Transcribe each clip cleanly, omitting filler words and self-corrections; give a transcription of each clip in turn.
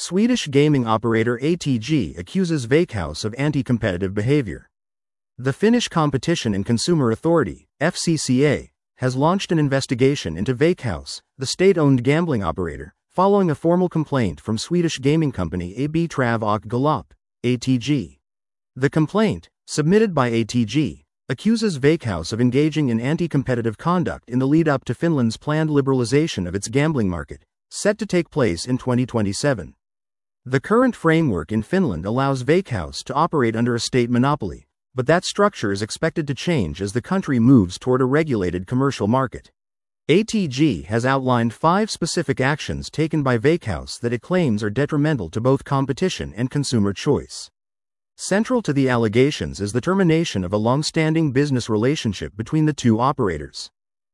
Swedish gaming operator ATG accuses Veikkaus of anti-competitive behavior. The Finnish Competition and Consumer Authority, FCCA, has launched an investigation into Veikkaus, the state-owned gambling operator, following a formal complaint from Swedish gaming company AB Trav och Galopp, ATG. The complaint, submitted by ATG, accuses Veikkaus of engaging in anti-competitive conduct in the lead-up to Finland's planned liberalization of its gambling market, set to take place in 2027. The current framework in Finland allows Veikkaus to operate under a state monopoly, but that structure is expected to change as the country moves toward a regulated commercial market. ATG has outlined 5 specific actions taken by Veikkaus that it claims are detrimental to both competition and consumer choice. Central to the allegations is the termination of a long-standing business relationship between the two operators.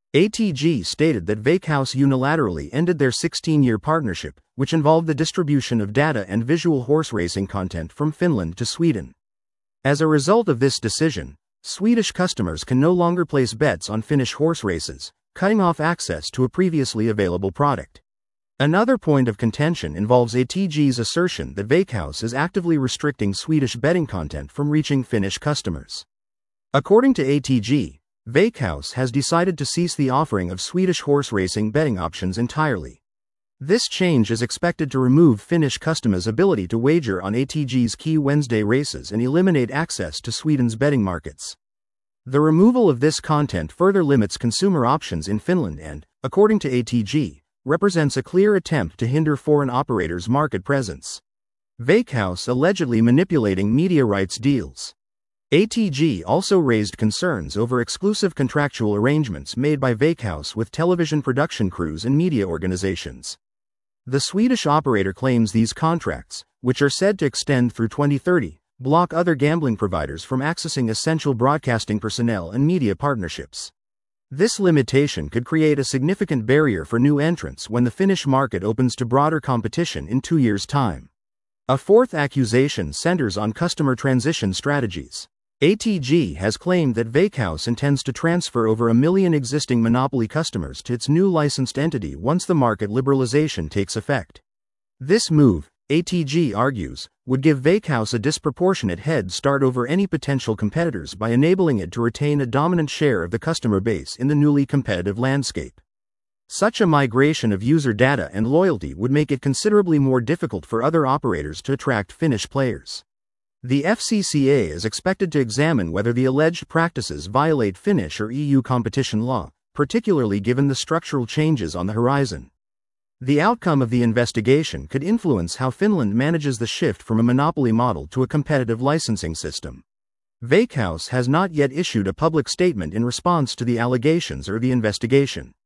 ATG stated that Veikkaus unilaterally ended their 16-year partnership, which involved the distribution of data and visual horse racing content from Finland to Sweden. As a result of this decision, Swedish customers can no longer place bets on Finnish horse races, cutting off access to a previously available product. Another point of contention involves ATG's assertion that Veikkaus is actively restricting Swedish betting content from reaching Finnish customers. According to ATG, Veikkaus has decided to cease the offering of Swedish horse racing betting options entirely. This change is expected to remove Finnish customers' ability to wager on ATG's key Wednesday races and eliminate access to Sweden's betting markets. The removal of this content further limits consumer options in Finland and, according to ATG, represents a clear attempt to hinder foreign operators' market presence. Veikkaus allegedly manipulating media rights deals. ATG also raised concerns over exclusive contractual arrangements made by Veikkaus with television production crews and media organizations. The Swedish operator claims these contracts, which are said to extend through 2030, block other gambling providers from accessing essential broadcasting personnel and media partnerships. This limitation could create a significant barrier for new entrants when the Finnish market opens to broader competition in 2 years' time. A fourth accusation centers on customer transition strategies. ATG has claimed that Veikkaus intends to transfer over 1 million existing monopoly customers to its new licensed entity once the market liberalization takes effect. This move, ATG argues, would give Veikkaus a disproportionate head start over any potential competitors by enabling it to retain a dominant share of the customer base in the newly competitive landscape. Such a migration of user data and loyalty would make it considerably more difficult for other operators to attract Finnish players. The FCCA is expected to examine whether the alleged practices violate Finnish or EU competition law, particularly given the structural changes on the horizon. The outcome of the investigation could influence how Finland manages the shift from a monopoly model to a competitive licensing system. Veikkaus has not yet issued a public statement in response to the allegations or the investigation.